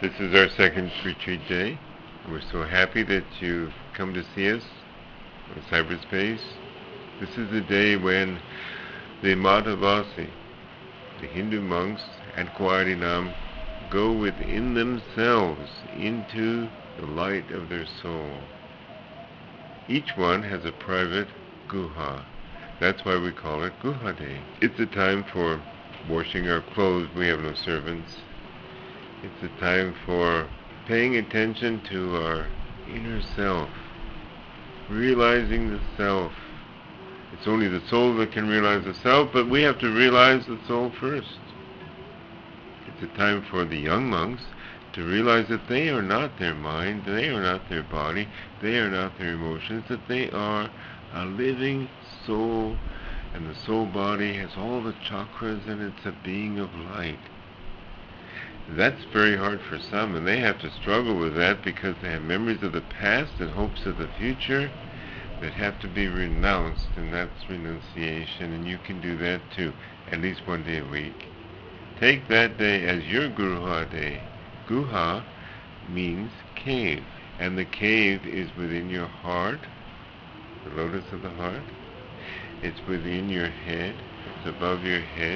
This is our second retreat day. We're so happy that you've come to see us in cyberspace. This is the day when the Madhavasi, the Hindu monks at Kuarinam, go within themselves into the light of their soul. Each one has a private guha. That's why we call it Guha Day. It's a time for washing our clothes. We have no servants. It's a time for paying attention to our inner self, realizing the self. It's only the soul that can realize the self, but we have to realize the soul first. It's a time for the young monks to realize that they are not their mind, they are not their body, they are not their emotions, that they are a living soul, and the soul body has all the chakras, and it's a being of light. That's very hard for some, and they have to struggle with that because they have memories of the past and hopes of the future that have to be renounced, and that's renunciation, and you can do that too, at least one day a week. Take that day as your Guha Day. Guha means cave, and the cave is within your heart, the lotus of the heart. It's within your head, it's above your head.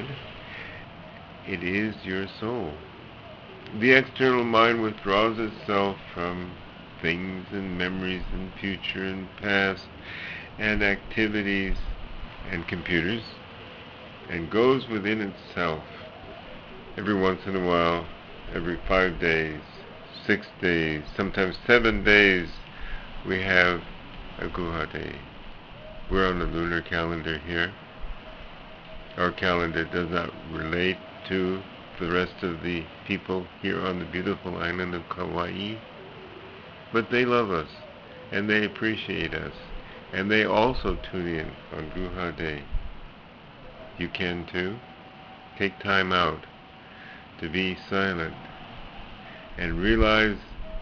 It is your soul. The external mind withdraws itself from things and memories and future and past and activities and computers and goes within itself. Every once in a while, every 5 days, 6 days, sometimes 7 days, we have a Guha Day. We're on the lunar calendar here. Our calendar does not relate to the rest of the people here on the beautiful island of Kauai. But they love us, and they appreciate us, and they also tune in on Guha Day. You can too. Take time out to be silent and realize,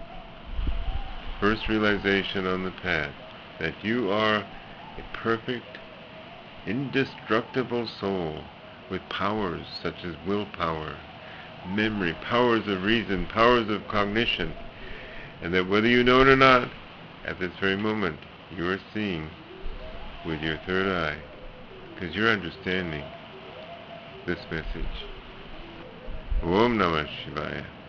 first realization on the path, that you are a perfect, indestructible soul with powers such as willpower, memory, powers of reason, powers of cognition, and that whether you know it or not, at this very moment, you are seeing with your third eye, because you're understanding this message. Om Namah Shivaya.